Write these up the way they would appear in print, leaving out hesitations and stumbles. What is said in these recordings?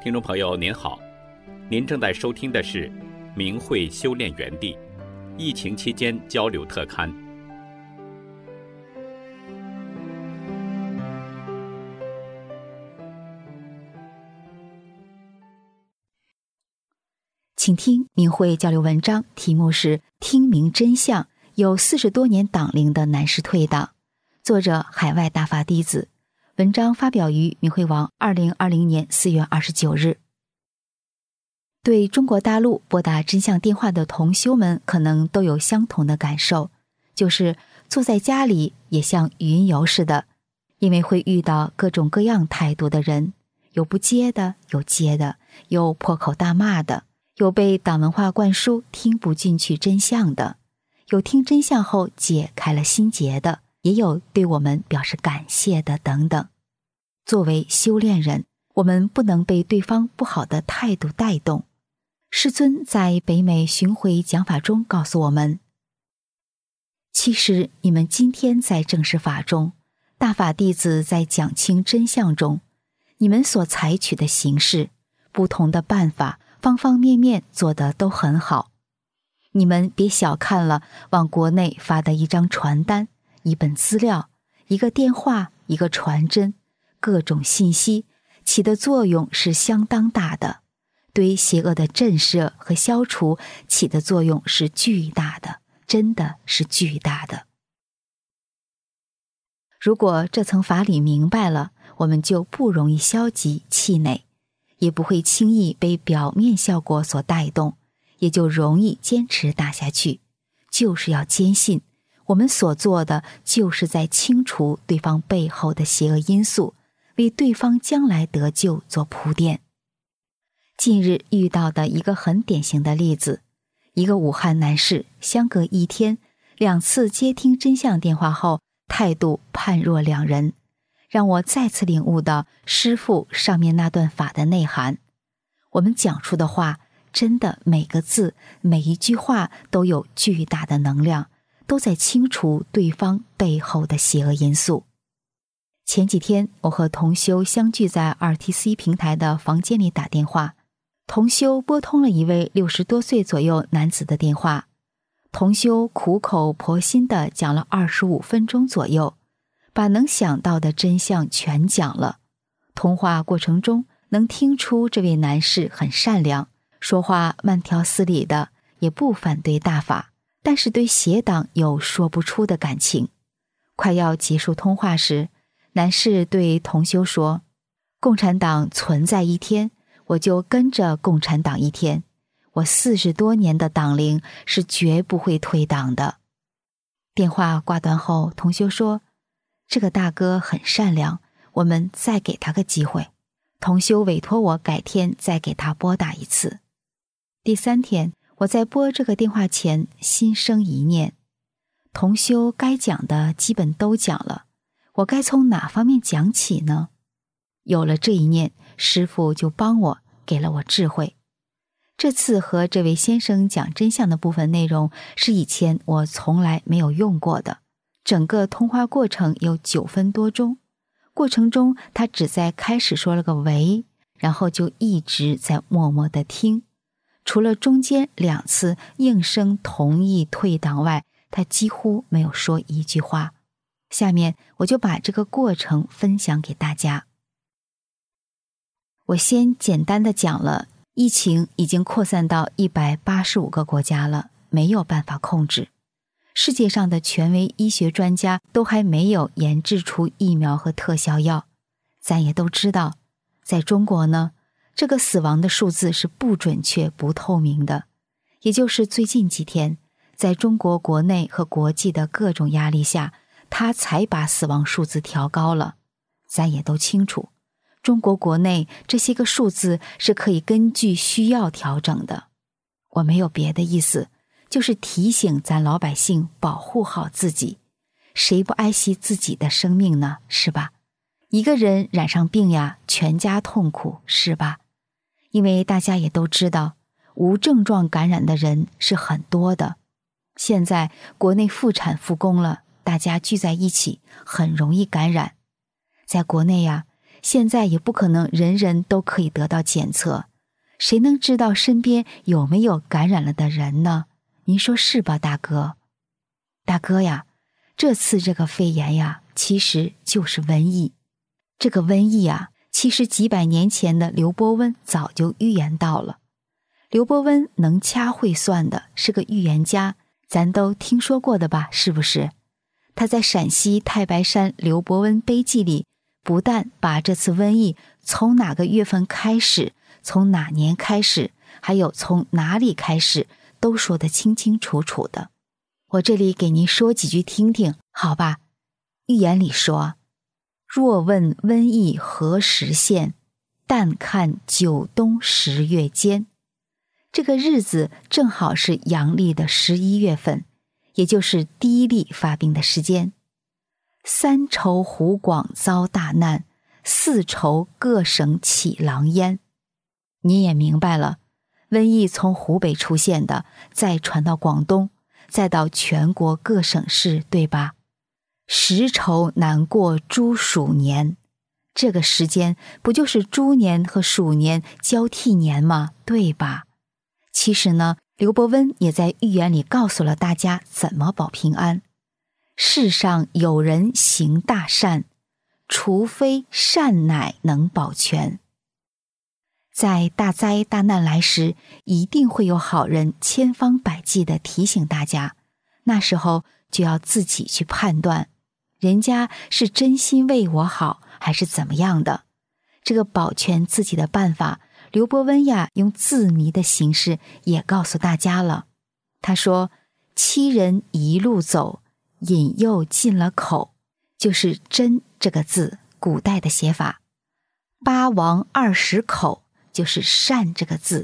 听众朋友您好，您正在收听的是明慧修炼园地疫情期间交流特刊。 请听明慧交流文章，题目是听明真相，有40多年党龄的男士退党，作者海外大法弟子，文章发表于明慧网2020年4月29日。对中国大陆拨打真相电话的同修们可能都有相同的感受，就是坐在家里也像云游似的，因为会遇到各种各样态度的人，有不接的，有接的，有破口大骂的，有被党文化灌输听不进去真相的，有听真相后解开了心结的，也有对我们表示感谢的等等。作为修炼人，我们不能被对方不好的态度带动。师尊在北美巡回讲法中告诉我们，其实你们今天在正式法中，大法弟子在讲清真相中，你们所采取的形式，不同的办法，方方面面做得都很好。你们别小看了往国内发的一张传单、一本资料、一个电话、一个传真，各种信息起的作用是相当大的，对邪恶的震慑和消除起的作用是巨大的，真的是巨大的。如果这层法理明白了，我们就不容易消极气馁，也不会轻易被表面效果所带动，也就容易坚持打下去。就是要坚信，我们所做的就是在清除对方背后的邪恶因素，为对方将来得救做铺垫。近日遇到的一个很典型的例子，一个武汉男士相隔1天2次接听真相电话后，态度判若两人，让我再次领悟到师父上面那段法的内涵。我们讲出的话，真的每个字每一句话都有巨大的能量，都在清除对方背后的邪恶因素。前几天我和同修相聚在 RTC 平台的房间里打电话，同修拨通了一位60多岁左右男子的电话，同修苦口婆心地讲了25分钟左右，把能想到的真相全讲了。通话过程中能听出这位男士很善良，说话慢条斯理的，也不反对大法，但是对邪党有说不出的感情。快要结束通话时，男士对同修说，共产党存在1天，我就跟着共产党1天，我40多年的党龄是绝不会退党的。电话挂断后，同修说，这个大哥很善良，我们再给他个机会。同修委托我改天再给他拨打1次。第3天，我在拨这个电话前心生一念，同修该讲的基本都讲了，我该从哪方面讲起呢？有了这一念，师父就帮我，给了我智慧。这次和这位先生讲真相的部分内容是以前我从来没有用过的，整个通话过程有9分多钟，过程中他只在开始说了个喂，然后就一直在默默地听，除了中间2次应声同意退党外，他几乎没有说一句话。下面我就把这个过程分享给大家。我先简单的讲了，疫情已经扩散到185个国家了，没有办法控制。世界上的权威医学专家都还没有研制出疫苗和特效药。咱也都知道，在中国呢，这个死亡的数字是不准确不透明的，也就是最近几天，在中国国内和国际的各种压力下，他才把死亡数字调高了。咱也都清楚，中国国内这些个数字是可以根据需要调整的。我没有别的意思，就是提醒咱老百姓保护好自己。谁不爱惜自己的生命呢？是吧？一个人染上病呀，全家痛苦，是吧？因为大家也都知道，无症状感染的人是很多的。现在国内复产复工了，大家聚在一起很容易感染。在国内呀， 现在也不可能人人都可以得到检测，谁能知道身边有没有感染了的人呢？您说是吧，大哥？大哥呀，这次这个肺炎呀，其实就是瘟疫。这个瘟疫啊，其实几百年前的刘伯温早就预言到了。刘伯温能掐会算的，是个预言家，咱都听说过的吧，是不是？他在陕西太白山刘伯温碑记里，不但把这次瘟疫从哪个月份开始，从哪年开始，还有从哪里开始，都说得清清楚楚的。我这里给您说几句听听，好吧？预言里说，若问瘟疫何时现，但看九冬10月间。这个日子正好是阳历的11月份，也就是第一例发病的时间。3愁湖广遭大难，4愁各省起狼烟。你也明白了，瘟疫从湖北出现的，再传到广东，再到全国各省市，对吧？10愁难过猪鼠年，这个时间不就是猪年和鼠年交替年吗？对吧？其实呢，刘伯温也在预言里告诉了大家怎么保平安。世上有人行大善，除非善乃能保全。在大灾大难来时，一定会有好人千方百计地提醒大家，那时候就要自己去判断，人家是真心为我好，还是怎么样的。这个保全自己的办法，刘伯温呀用字谜的形式也告诉大家了。他说，7人一路走，引诱进了口，就是真这个字古代的写法。8王20口，就是善这个字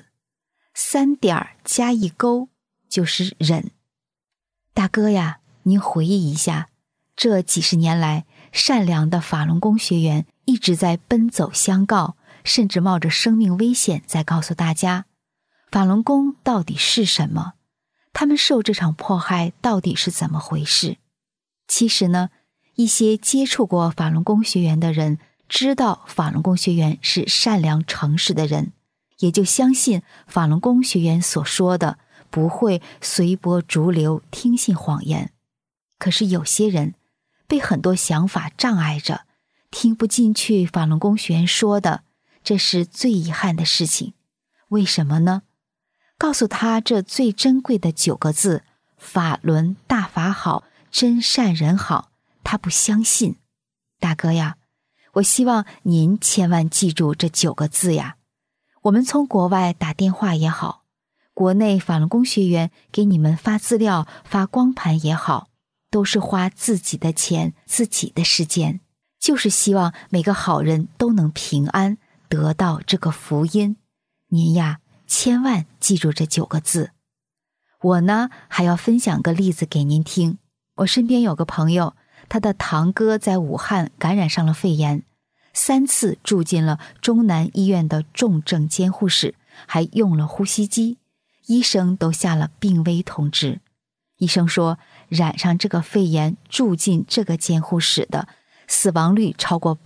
，3点加一勾，就是忍。大哥呀，您回忆一下，这几十年来，善良的法轮功学员一直在奔走相告，甚至冒着生命危险在告诉大家，法轮功到底是什么？他们受这场迫害到底是怎么回事？其实呢，一些接触过法轮功学员的人，知道法轮功学员是善良诚实的人，也就相信法轮功学员所说的，不会随波逐流，听信谎言。可是有些人被很多想法障碍着，听不进去法轮功学员说的，这是最遗憾的事情。为什么呢？告诉他这最珍贵的9个字，法轮大法好，真善人好，他不相信。大哥呀，我希望您千万记住这9个字呀。我们从国外打电话也好，国内法轮功学员给你们发资料发光盘也好，都是花自己的钱自己的时间，就是希望每个好人都能平安得到这个福音。您呀千万记住这9个字。我呢还要分享个例子给您听。我身边有个朋友，他的堂哥在武汉感染上了肺炎，3次住进了中南医院的重症监护室，还用了呼吸机，医生都下了病危通知。医生说，染上这个肺炎住进这个监护室的死亡率超过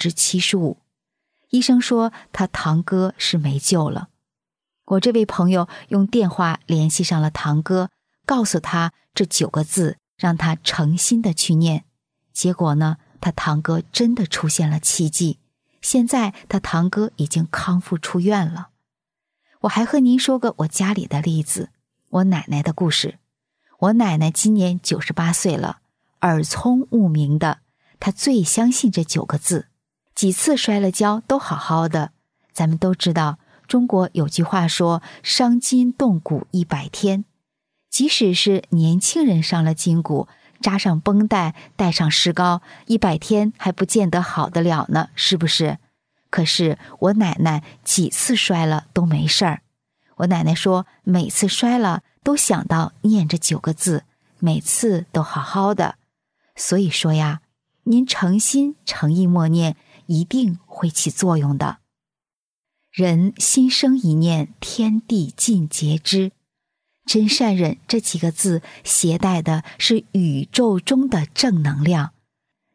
75%。 医生说他堂哥是没救了。我这位朋友用电话联系上了堂哥，告诉他这9个字，让他诚心的去念。结果呢，他堂哥真的出现了奇迹，现在他堂哥已经康复出院了。我还和您说个我家里的例子，我奶奶的故事。我奶奶今年98岁了，耳聪目明的，她最相信这9个字，几次摔了跤都好好的。咱们都知道，中国有句话说，伤筋动骨100天。即使是年轻人伤了筋骨，扎上绷带，戴上石膏，100天还不见得好得了呢，是不是？可是我奶奶几次摔了都没事儿。我奶奶说，每次摔了都想到念这9个字，每次都好好的。所以说呀，您诚心诚意默念，一定会起作用的。人心生一念，天地尽皆知。真善忍这几个字携带的是宇宙中的正能量，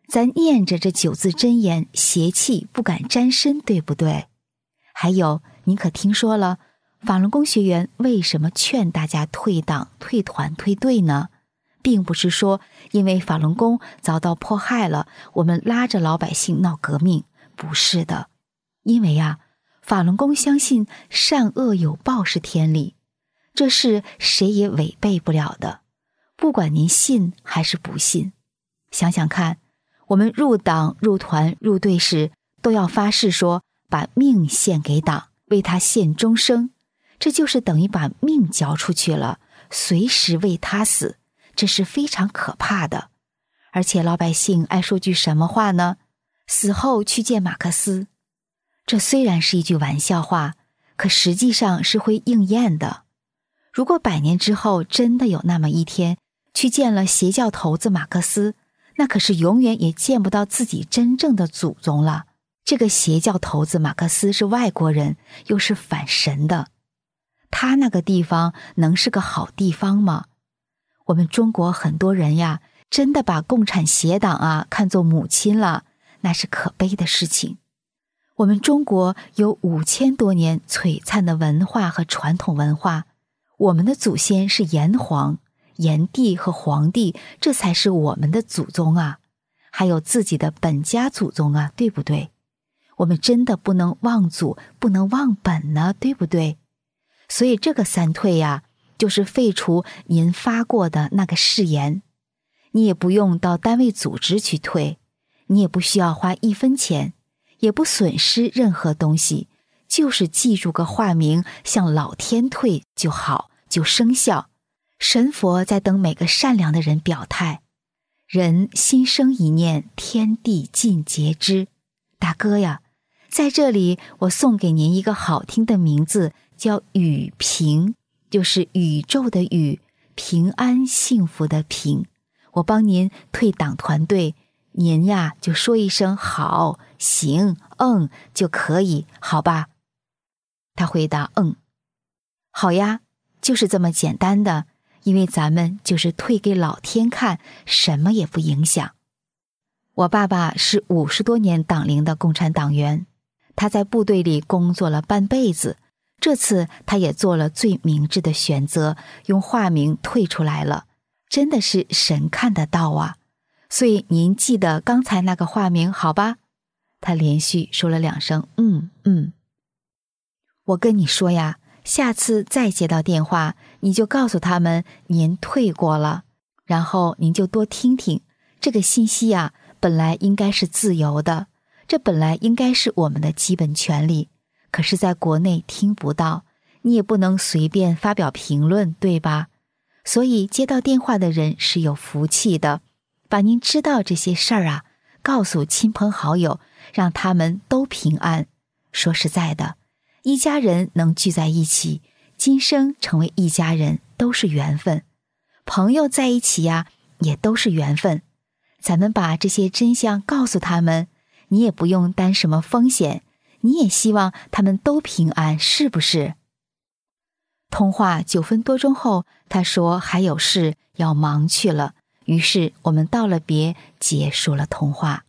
咱念着这9字真言，邪气不敢沾身，对不对？还有，您可听说了法轮功学员为什么劝大家退党、退团、退队呢？并不是说因为法轮功遭到迫害了，我们拉着老百姓闹革命，不是的。因为法轮功相信善恶有报是天理，这是谁也违背不了的，不管您信还是不信。想想看，我们入党、入团、入队时，都要发誓说把命献给党，为他献终生，这就是等于把命交出去了，随时为他死，这是非常可怕的。而且老百姓爱说句什么话呢？死后去见马克思。这虽然是一句玩笑话，可实际上是会应验的。如果100年之后真的有那么一天去见了邪教头子马克思，那可是永远也见不到自己真正的祖宗了。这个邪教头子马克思是外国人，又是反神的，他那个地方能是个好地方吗？我们中国很多人真的把共产邪党看作母亲了，那是可悲的事情。我们中国有5000多年璀璨的文化和传统文化，我们的祖先是炎黄、炎帝和黄帝，这才是我们的祖宗还有自己的本家祖宗对不对？我们真的不能忘祖，不能忘本呢，对不对？所以这个3退就是废除您发过的那个誓言。你也不用到单位组织去退，你也不需要花1分钱，也不损失任何东西，就是记住个化名，向老天退就好，就生效。神佛在等每个善良的人表态。人心生一念，天地尽皆知。大哥在这里我送给您一个好听的名字，叫宇平，就是宇宙的宇，平安幸福的平。我帮您退党团队，您就说一声好、行、就可以，好吧？他回答好呀，就是这么简单的，因为咱们就是退给老天看，什么也不影响。我爸爸是50多年党龄的共产党员，他在部队里工作了半辈子，这次他也做了最明智的选择，用化名退出来了，真的是神看得到所以您记得刚才那个化名好吧？他连续说了2声我跟你说下次再接到电话，你就告诉他们您退过了，然后您就多听听，这个信息本来应该是自由的，这本来应该是我们的基本权利，可是在国内听不到，你也不能随便发表评论，对吧？所以接到电话的人是有福气的，把您知道这些事儿告诉亲朋好友，让他们都平安。说实在的，一家人能聚在一起，今生成为一家人都是缘分，朋友在一起也都是缘分。咱们把这些真相告诉他们，你也不用担什么风险，你也希望他们都平安，是不是？通话9分多钟后，他说还有事要忙去了，于是我们道了别，结束了通话。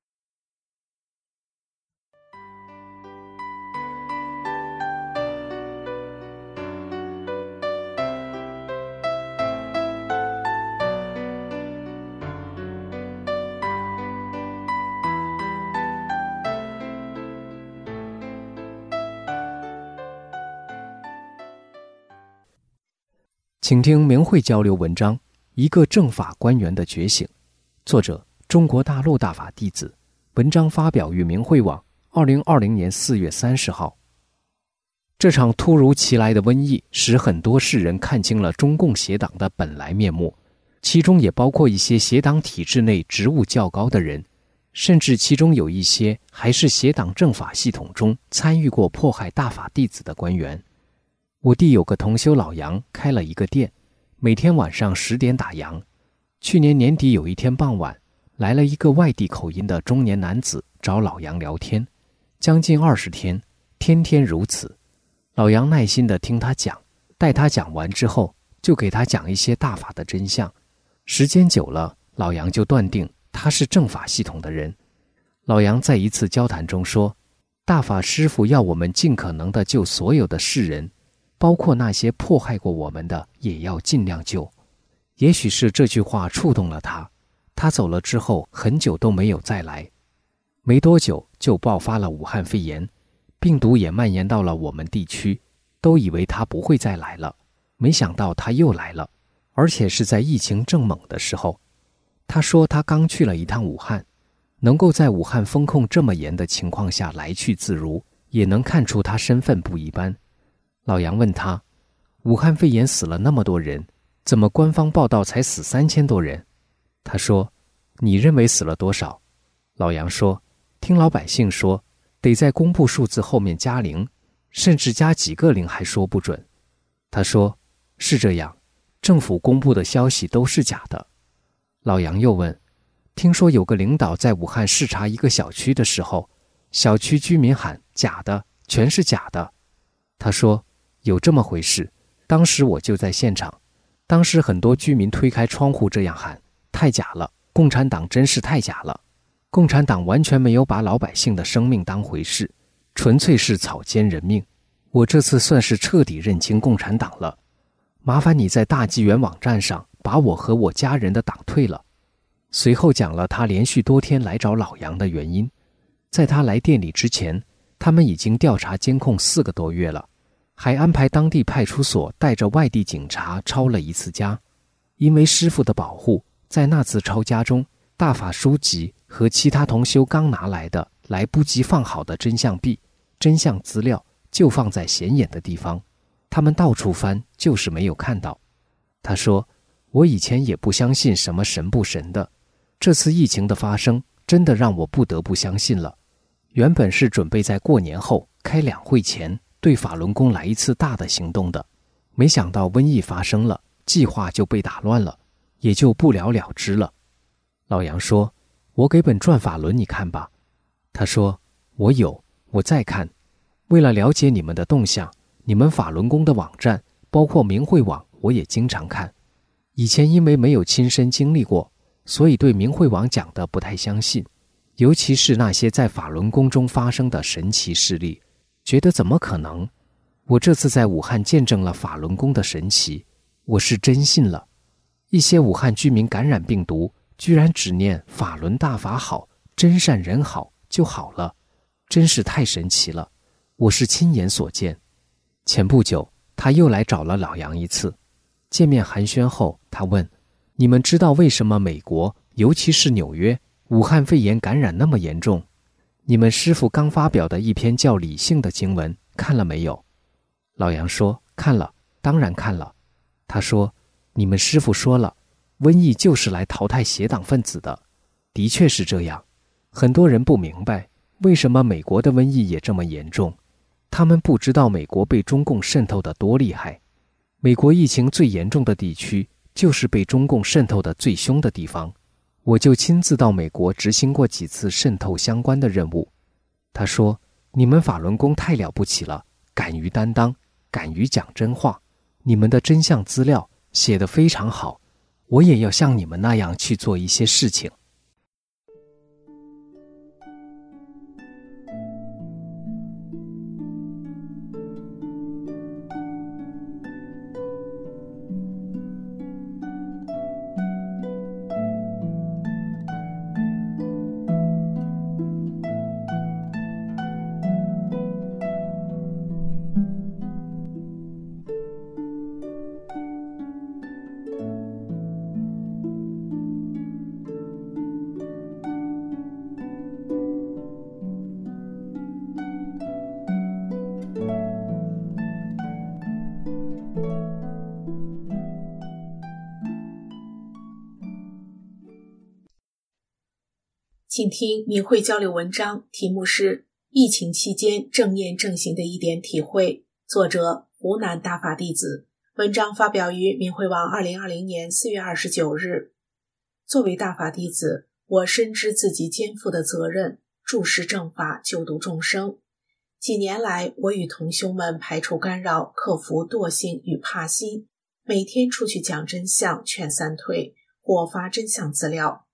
请听明慧交流文章《一个政法官员的觉醒》，作者中国大陆大法弟子，文章发表于明慧网2020年4月30号。这场突如其来的瘟疫使很多世人看清了中共邪党的本来面目，其中也包括一些邪党体制内职务较高的人，甚至其中有一些还是邪党政法系统中参与过迫害大法弟子的官员。我弟有个同修老杨开了一个店，每天晚上10点打烊。去年年底有一天傍晚，来了一个外地口音的中年男子找老杨聊天，将近20天，天天如此。老杨耐心地听他讲，待他讲完之后，就给他讲一些大法的真相。时间久了，老杨就断定他是正法系统的人。老杨在一次交谈中说，大法师父要我们尽可能地救所有的世人，包括那些迫害过我们的也要尽量救。也许是这句话触动了他，他走了之后很久都没有再来。没多久就爆发了武汉肺炎，病毒也蔓延到了我们地区，都以为他不会再来了，没想到他又来了，而且是在疫情正猛的时候。他说他刚去了一趟武汉，能够在武汉封控这么严的情况下来去自如，也能看出他身份不一般。老杨问他，武汉肺炎死了那么多人，怎么官方报道才死3000多人？他说，你认为死了多少？老杨说，听老百姓说，得在公布数字后面加0，甚至加几个0还说不准。他说，是这样，政府公布的消息都是假的。老杨又问，听说有个领导在武汉视察一个小区的时候，小区居民喊假的，全是假的。他说，有这么回事，当时我就在现场，当时很多居民推开窗户这样喊，太假了，共产党真是太假了，共产党完全没有把老百姓的生命当回事，纯粹是草菅人命。我这次算是彻底认清共产党了，麻烦你在大纪元网站上把我和我家人的党退了。随后讲了他连续多天来找老杨的原因。在他来店里之前，他们已经调查监控4个多月了，还安排当地派出所带着外地警察抄了一次家。因为师父的保护，在那次抄家中，大法书籍和其他同修刚拿来的来不及放好的真相币、真相资料就放在显眼的地方，他们到处翻就是没有看到。他说，我以前也不相信什么神不神的，这次疫情的发生真的让我不得不相信了。原本是准备在过年后开2会前对法轮功来一次大的行动的，没想到瘟疫发生了，计划就被打乱了，也就不了了之了。老杨说，我给本转法轮你看吧。他说，我有，我在看。为了了解你们的动向，你们法轮功的网站包括明慧网我也经常看。以前因为没有亲身经历过，所以对明慧网讲的不太相信，尤其是那些在法轮功中发生的神奇事例，觉得怎么可能。我这次在武汉见证了法轮功的神奇，我是真信了。一些武汉居民感染病毒，居然只念法轮大法好，真善人好就好了，真是太神奇了，我是亲眼所见。前不久他又来找了老杨一次，见面寒暄后，他问，你们知道为什么美国，尤其是纽约，武汉肺炎感染那么严重？你们师父刚发表的一篇叫《理性》的经文看了没有？老杨说，看了，当然看了。他说，你们师父说了，瘟疫就是来淘汰邪党分子的，的确是这样。很多人不明白为什么美国的瘟疫也这么严重，他们不知道美国被中共渗透得多厉害。美国疫情最严重的地区就是被中共渗透得最凶的地方，我就亲自到美国执行过几次渗透相关的任务。他说，你们法轮功太了不起了，敢于担当，敢于讲真话，你们的真相资料写得非常好，我也要像你们那样去做一些事情。 请听明慧交流文章，题目是疫情期间正念正行的一点体会，作者湖南大法弟子，文章发表于明慧网2020年4月29日。作为大法弟子，我深知自己肩负的责任，注释正法，救度众生。几年来，我与同修们排除干扰，克服惰性与怕心，每天出去讲真相，劝三退，或发真相资料，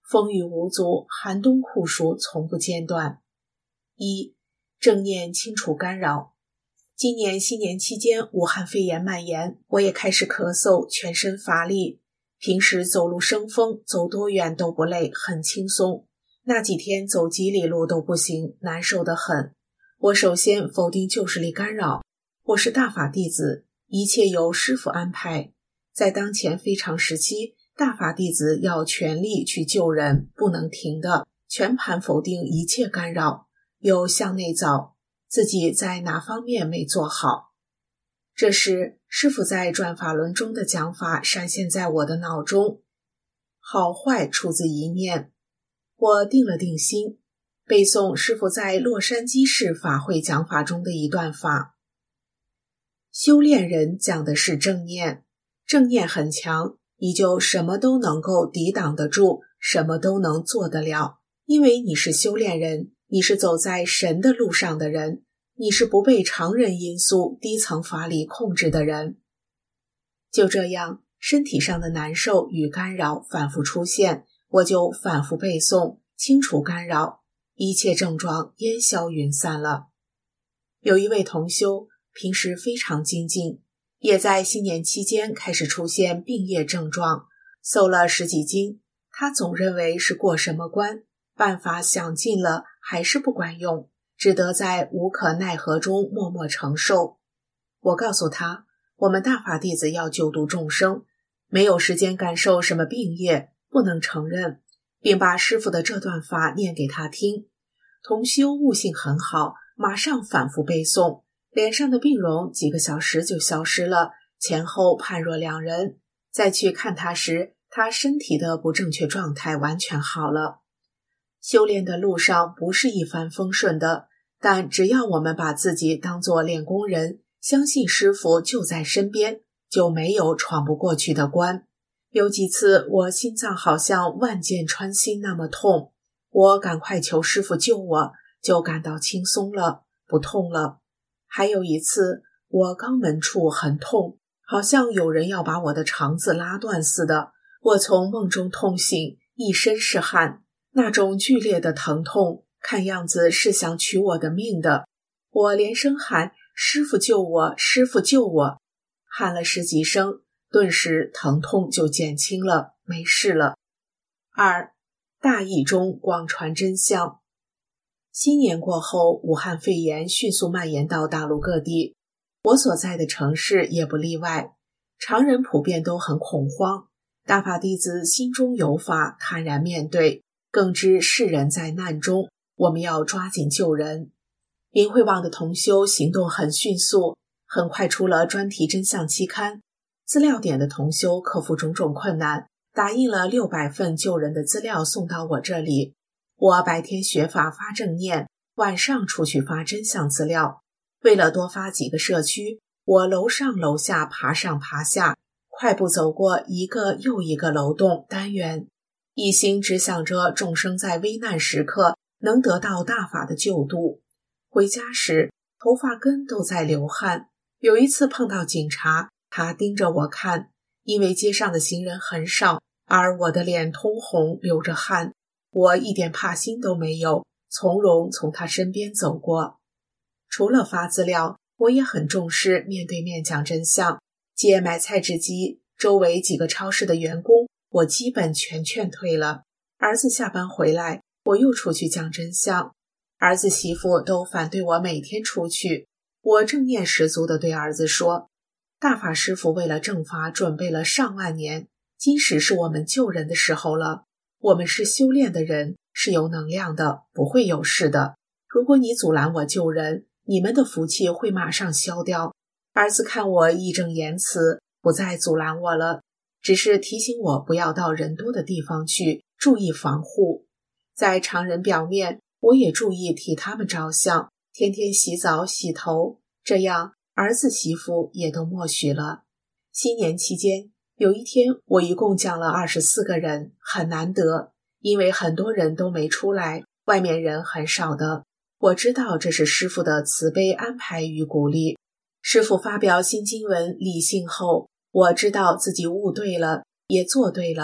风雨无阻，寒冬酷暑从不间断。一、正念清除干扰。今年新年期间，武汉肺炎蔓延，我也开始咳嗽，全身乏力。平时走路生风，走多远都不累，很轻松。那几天走几里路都不行，难受得很。我首先否定旧势力干扰，我是大法弟子，一切由师父安排。在当前非常时期，大法弟子要全力去救人，不能停的，全盘否定一切干扰，有向内找，自己在哪方面没做好。这时师父在转法轮中的讲法闪现在我的脑中，好坏出自一念。我定了定心，背诵师父在洛杉矶市法会讲法中的一段法。修炼人讲的是正念，正念很强，你就什么都能够抵挡得住，什么都能做得了，因为你是修炼人，你是走在神的路上的人，你是不被常人因素、低层法理控制的人。就这样，身体上的难受与干扰反复出现，我就反复背诵，清除干扰，一切症状烟消云散了。有一位同修，平时非常精进，也在新年期间开始出现病业症状，瘦了10几斤。他总认为是过什么关，办法想尽了还是不管用，只得在无可奈何中默默承受。我告诉他，我们大法弟子要救度众生，没有时间感受什么病业，不能承认，并把师父的这段法念给他听。同修悟性很好，马上反复背诵，脸上的病容几个小时就消失了，前后判若两人。再去看他时，他身体的不正确状态完全好了。修炼的路上不是一帆风顺的，但只要我们把自己当作练功人，相信师父就在身边，就没有闯不过去的关。有几次我心脏好像万箭穿心那么痛，我赶快求师父救我，就感到轻松了，不痛了。还有一次，我肛门处很痛，好像有人要把我的肠子拉断似的。我从梦中痛醒，一身是汗，那种剧烈的疼痛，看样子是想取我的命的。我连声喊：“师父救我，师父救我！”喊了10几声，顿时疼痛就减轻了，没事了。2. 大义中广传真相。新年过后，武汉肺炎迅速蔓延到大陆各地，我所在的城市也不例外。常人普遍都很恐慌，大法弟子心中有法，坦然面对，更知世人在难中，我们要抓紧救人。明慧网的同修行动很迅速，很快出了专题真相期刊。资料点的同修克服种种困难，打印了600份救人的资料送到我这里。我白天学法发正念，晚上出去发真相资料。为了多发几个社区，我楼上楼下爬上爬下，快步走过一个又一个楼栋单元，一心只想着众生在危难时刻能得到大法的救度。回家时头发根都在流汗，有一次碰到警察，他盯着我看，因为街上的行人很少，而我的脸通红，流着汗，我一点怕心都没有，从容从他身边走过。除了发资料，我也很重视面对面讲真相。借买菜纸机，周围几个超市的员工，我基本全劝退了。儿子下班回来，我又出去讲真相。儿子媳妇都反对我每天出去。我正念十足地对儿子说，大法师父为了正法准备了上万年，今时是我们救人的时候了。我们是修炼的人，是有能量的，不会有事的。如果你阻拦我救人，你们的福气会马上消掉。儿子看我义正言辞，不再阻拦我了，只是提醒我不要到人多的地方去，注意防护。在常人表面，我也注意替他们着想，天天洗澡洗头，这样儿子媳妇也都默许了。新年期间，有一天我一共讲了24个人，很难得，因为很多人都没出来，外面人很少的。我知道这是师父的慈悲安排与鼓励。师父发表新经文理性后，我知道自己悟对了，也做对了，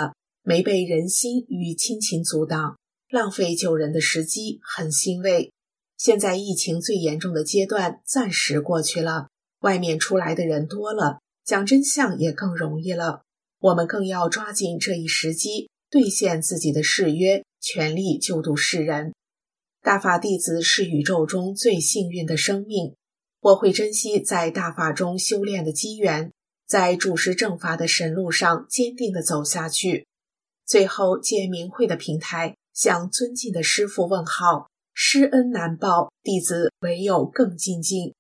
没被人心与亲情阻挡，浪费救人的时机，很欣慰。现在疫情最严重的阶段暂时过去了，外面出来的人多了，讲真相也更容易了。我们更要抓紧这一时机，兑现自己的誓约，全力救度世人。大法弟子是宇宙中最幸运的生命，我会珍惜在大法中修炼的机缘，在主持正法的神路上坚定地走下去。最后借明慧的平台，向尊敬的师父问好，师恩难报，弟子唯有更精进。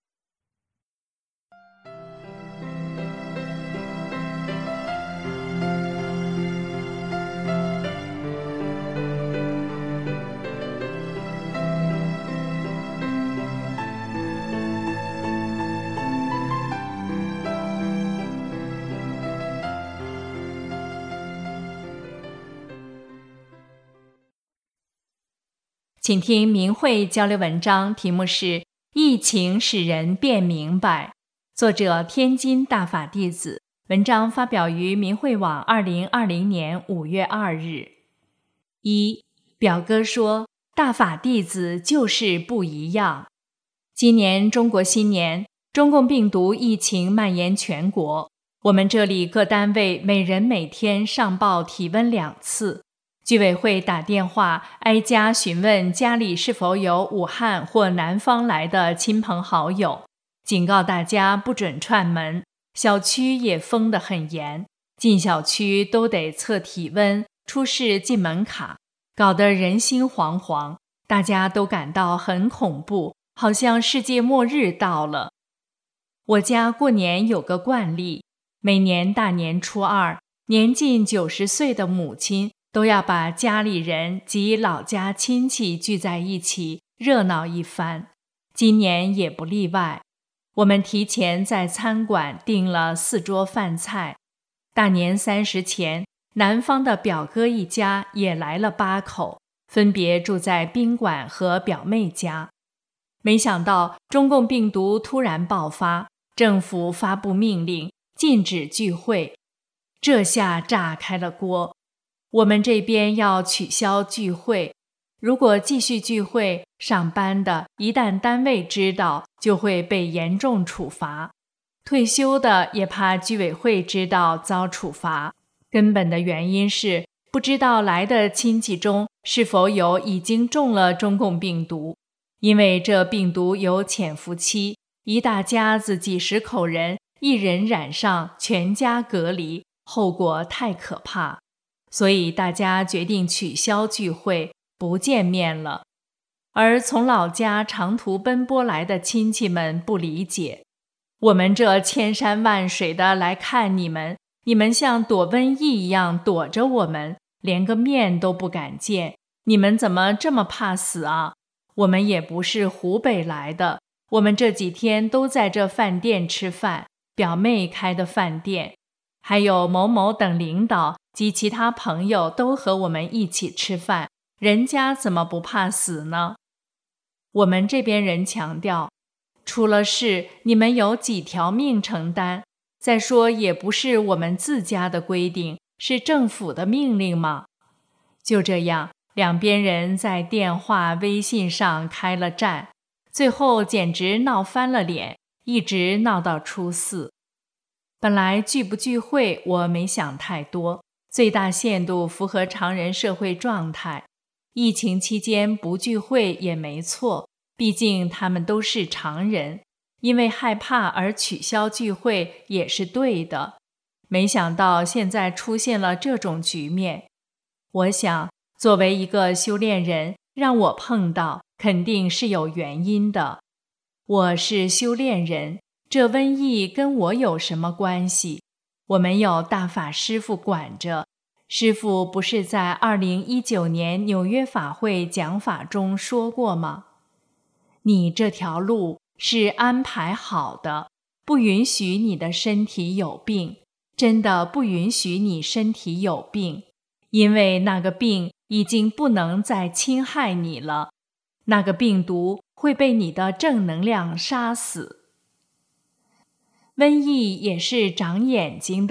请听明慧交流文章，题目是《疫情使人变明白》，作者天津大法弟子，文章发表于明慧网2020年5月2日。一，表哥说，大法弟子就是不一样。今年中国新年，中共病毒疫情蔓延全国，我们这里各单位每人每天上报体温2次。居委会打电话挨家询问家里是否有武汉或南方来的亲朋好友，警告大家不准串门，小区也封得很严，进小区都得测体温、出示进门卡，搞得人心惶惶，大家都感到很恐怖，好像世界末日到了。我家过年有个惯例，每年大年初二，年近90岁的母亲都要把家里人及老家亲戚聚在一起，热闹一番。今年也不例外。我们提前在餐馆订了4桌饭菜。大年30前，南方的表哥一家也来了8口，分别住在宾馆和表妹家。没想到中共病毒突然爆发，政府发布命令，禁止聚会。这下炸开了锅。我们这边要取消聚会，如果继续聚会，上班的一旦单位知道，就会被严重处罚；退休的也怕居委会知道遭处罚。根本的原因是不知道来的亲戚中是否有已经中了中共病毒，因为这病毒有潜伏期，一大家子几十口人，一人染上，全家隔离，后果太可怕。所以大家决定取消聚会，不见面了。而从老家长途奔波来的亲戚们不理解，我们这千山万水的来看你们，你们像躲瘟疫一样躲着我们，连个面都不敢见，你们怎么这么怕死啊？我们也不是湖北来的，我们这几天都在这饭店吃饭，表妹开的饭店，还有某某等领导及其他朋友都和我们一起吃饭，人家怎么不怕死呢？我们这边人强调，出了事你们有几条命承担？再说也不是我们自家的规定，是政府的命令吗？就这样，两边人在电话、微信上开了战，最后简直闹翻了脸，一直闹到初4。本来聚不聚会我没想太多，最大限度符合常人社会状态。疫情期间不聚会也没错，毕竟他们都是常人，因为害怕而取消聚会也是对的。没想到现在出现了这种局面。我想，作为一个修炼人，让我碰到肯定是有原因的。我是修炼人，这瘟疫跟我有什么关系？我们有大法师父管着，师父不是在2019年纽约法会讲法中说过吗？你这条路是安排好的，不允许你的身体有病，真的不允许你身体有病，因为那个病已经不能再侵害你了，那个病毒会被你的正能量杀死。瘟疫也是长眼睛的，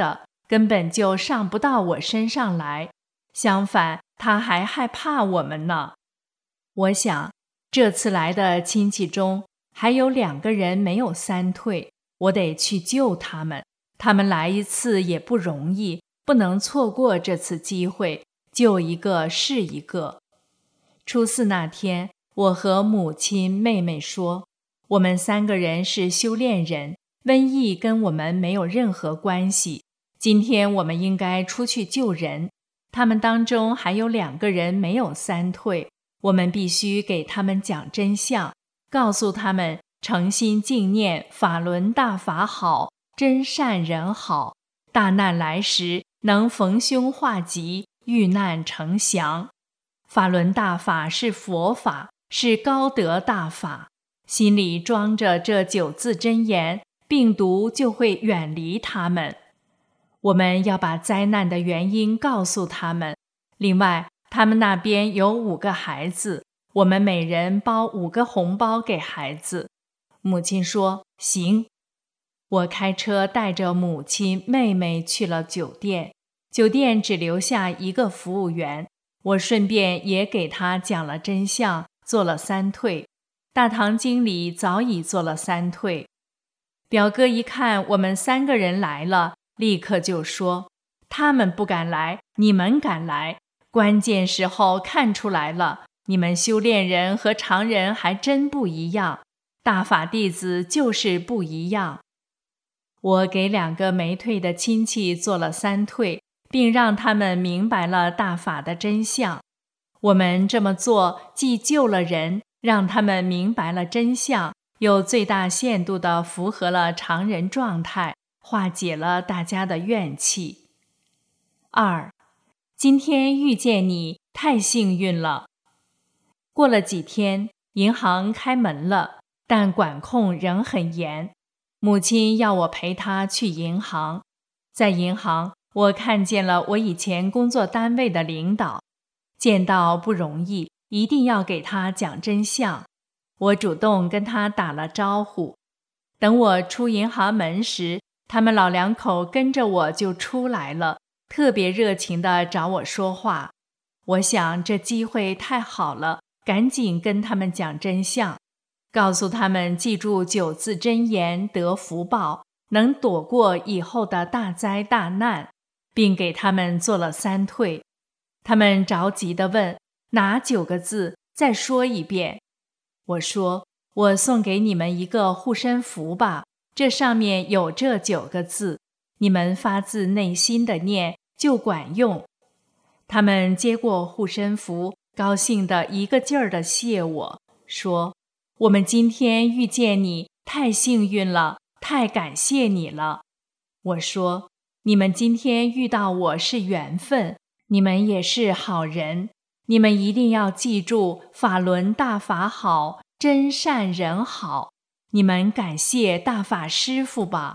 根本就上不到我身上来，相反，他还害怕我们呢。我想，这次来的亲戚中还有2个人没有3退，我得去救他们。他们来一次也不容易，不能错过这次机会，救一个是一个。初4那天，我和母亲、妹妹说，我们3个人是修炼人，瘟疫跟我们没有任何关系。今天我们应该出去救人，他们当中还有2个人没有3退，我们必须给他们讲真相，告诉他们诚心敬念法轮大法好，真善人好，大难来时能逢凶化吉，遇难成祥。法轮大法是佛法，是高德大法，心里装着这9字真言，病毒就会远离他们。我们要把灾难的原因告诉他们。另外，他们那边有5个孩子，我们每人包5个红包给孩子。母亲说行。我开车带着母亲、妹妹去了酒店，酒店只留下1个服务员，我顺便也给他讲了真相，做了3退。大堂经理早已做了3退。表哥一看我们3个人来了，立刻就说，他们不敢来，你们敢来，关键时候看出来了，你们修炼人和常人还真不一样，大法弟子就是不一样。我给2个没退的亲戚做了3退，并让他们明白了大法的真相。我们这么做既救了人，让他们明白了真相，又最大限度地符合了常人状态，化解了大家的怨气。2. 今天遇见你，太幸运了。过了几天，银行开门了，但管控仍很严。母亲要我陪她去银行。在银行，我看见了我以前工作单位的领导，见到不容易，一定要给他讲真相。我主动跟他打了招呼。等我出银行门时，他们老2口跟着我就出来了，特别热情地找我说话。我想这机会太好了，赶紧跟他们讲真相，告诉他们记住9字真言得福报，能躲过以后的大灾大难，并给他们做了3退。他们着急地问，哪9个字？再说一遍。我说，我送给你们一个护身符吧，这上面有这9个字，你们发自内心的念就管用。他们接过护身符，高兴地一个劲儿地谢我，说，我们今天遇见你，太幸运了，太感谢你了。我说，你们今天遇到我是缘分，你们也是好人，你们一定要记住法轮大法好，真善人好，你们感谢大法师父吧。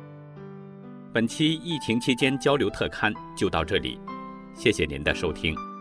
本期疫情期间交流特刊就到这里，谢谢您的收听。